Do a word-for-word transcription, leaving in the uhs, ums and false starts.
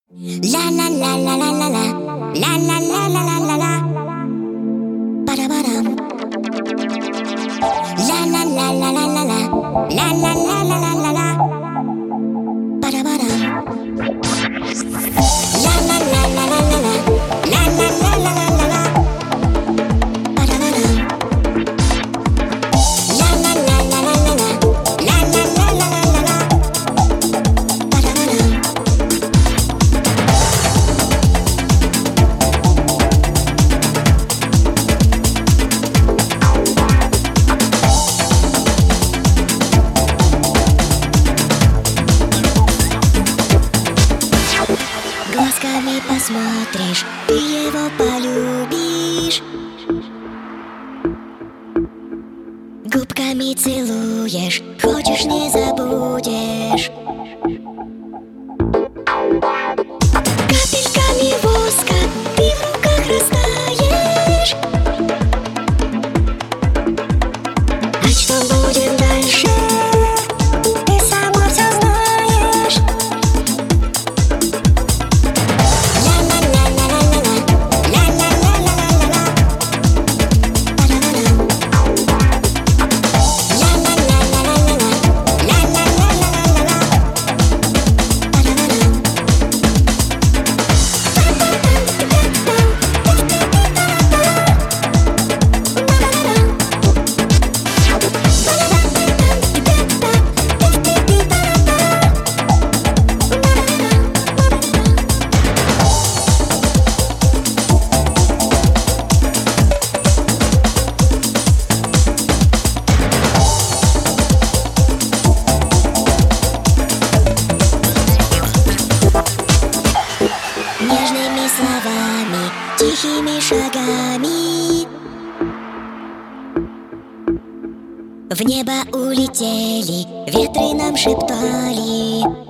La la la la la la la la la la la la la la Ba-da-ba-dum. La la la la la la la la la la la la la la Ba-da-ba-dum. La la la la la la la la la la la la la la Ba-da-ba-dum. La la la la la la la la la la la la la la Ba-da-ba-dum. Глазками посмотришь, ты его полюбишь. Губками целуешь, хочешь не забудешь. Капельками воска ты в руках растаешь. А что будет дальше, ты сама все знаешь. Нежными словами, тихими шагами в небо улетели, ветры нам шептали.